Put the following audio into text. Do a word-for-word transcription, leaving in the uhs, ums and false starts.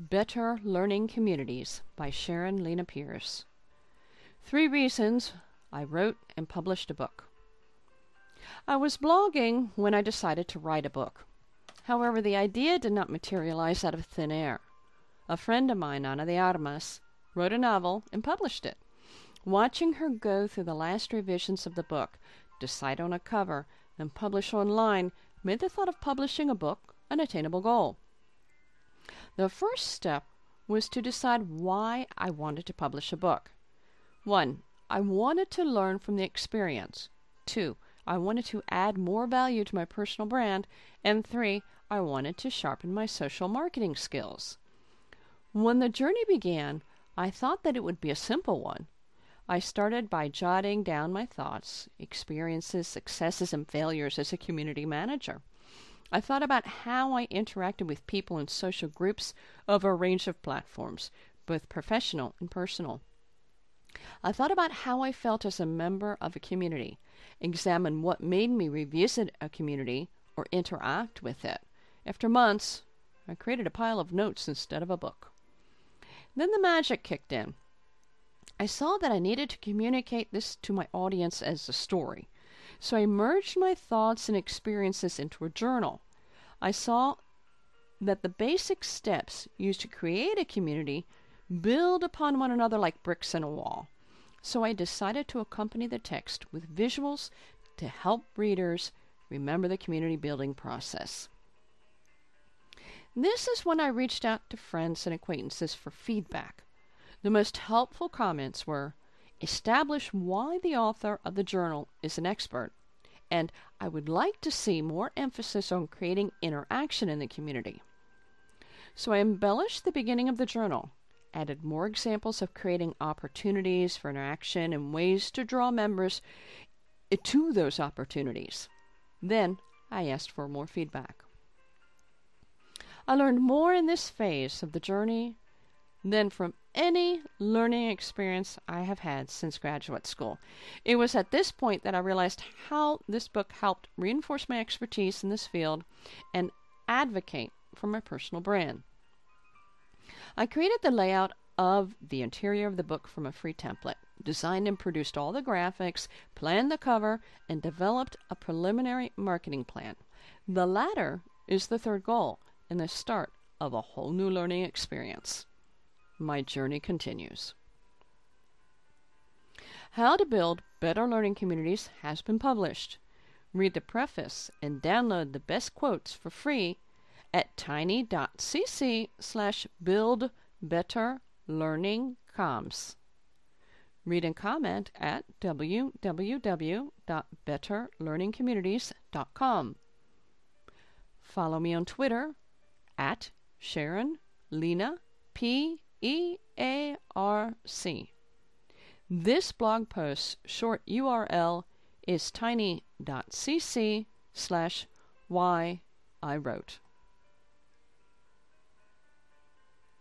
Better Learning Communities by Sharon Lena Pierce. Three reasons I wrote and published a book. I was blogging when I decided to write a book. However, the idea did not materialize out of thin air. A friend of mine, Ana de Armas, wrote a novel and published it. Watching her go through the last revisions of the book, decide on a cover, and publish online made the thought of publishing a book an attainable goal. The first step was to decide why I wanted to publish a book. One, I wanted to learn from the experience. Two, I wanted to add more value to my personal brand. And three, I wanted to sharpen my social marketing skills. When the journey began, I thought that it would be a simple one. I started by jotting down my thoughts, experiences, successes, and failures as a community manager. I thought about how I interacted with people in social groups of a range of platforms, both professional and personal. I thought about how I felt as a member of a community, examined what made me revisit a community or interact with it. After months, I created a pile of notes instead of a book. Then the magic kicked in. I saw that I needed to communicate this to my audience as a story. So I merged my thoughts and experiences into a journal. I saw that the basic steps used to create a community build upon one another like bricks in a wall. So I decided to accompany the text with visuals to help readers remember the community building process. This is when I reached out to friends and acquaintances for feedback. The most helpful comments were, establish why the author of the journal is an expert, and I would like to see more emphasis on creating interaction in the community. So I embellished the beginning of the journal, added more examples of creating opportunities for interaction and ways to draw members to those opportunities. Then I asked for more feedback. I learned more in this phase of the journey than from any learning experience I have had since graduate school. It was at this point that I realized how this book helped reinforce my expertise in this field and advocate for my personal brand. I created the layout of the interior of the book from a free template, designed and produced all the graphics, planned the cover, and developed a preliminary marketing plan. The latter is the third goal and the start of a whole new learning experience. My journey continues. How to Build Better Learning Communities has been published. Read the preface and download the best quotes for free at tiny.cc slash build better learning comms. Read and comment at w w w dot better learning communities dot com. Follow me on Twitter at Sharon Lena P. E A R C. This blog post's short U R L is tiny.cc slash why I wrote.